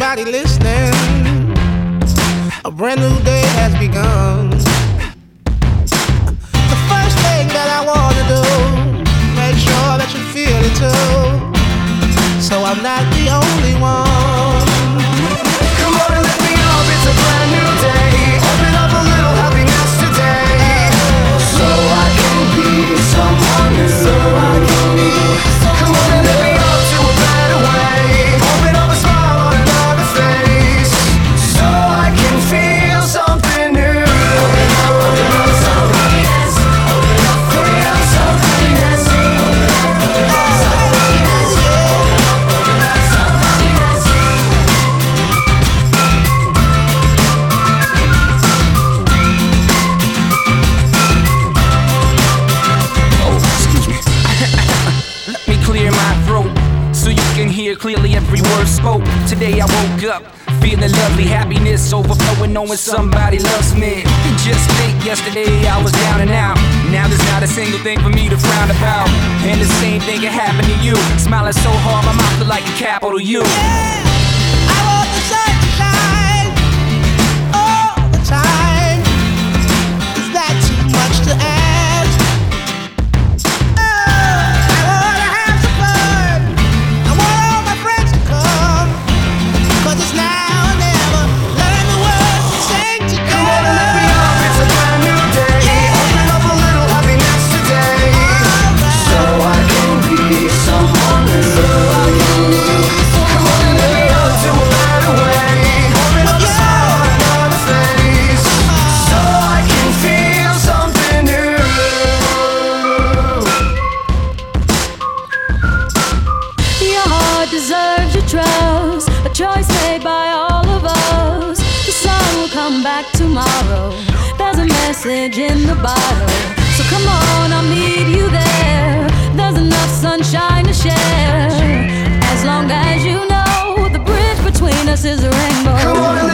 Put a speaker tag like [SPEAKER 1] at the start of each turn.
[SPEAKER 1] everybody listening. A brand new day has begun. The first thing that I wanna do, make sure that you feel it too, so I'm not the only one.
[SPEAKER 2] Come on and let me up, it's a brand new day. Open up a little happiness today, so I can be someone new. Come on and let me up to a better way. Open up a smile on another face, so I can feel something new. Open up some happiness. Open up some happiness. Open up some happiness. Open up some happiness.
[SPEAKER 3] Let me clear my throat so you can hear clearly every word spoke. Today I woke up feeling lovely, happiness overflowing, knowing somebody loves me. Just think, yesterday I was down and out. Now there's not a single thing for me to frown about. And the same thing can happen to you. Smiling so hard my mouth look like a capital U.
[SPEAKER 1] I want the sun to shine all the time. Is that too much to ask? I wanna have some fun. I want all my friends to come, 'cause it's now or never. Learn the words and sing together.
[SPEAKER 2] Come on and let me up, it's a brand new day. Open up a little happiness today, so I can be someone new. Come on and let me up to a better way. Open up a smile on another face, so I can feel something new.
[SPEAKER 4] Your heart deserves your trust, a choice made by all of us. The sun will come back tomorrow. There's a message in the bottle, so come on, I'll meet you there. There's enough sunshine to share, as long as you know the bridge between us is a rainbow.
[SPEAKER 2] Come on and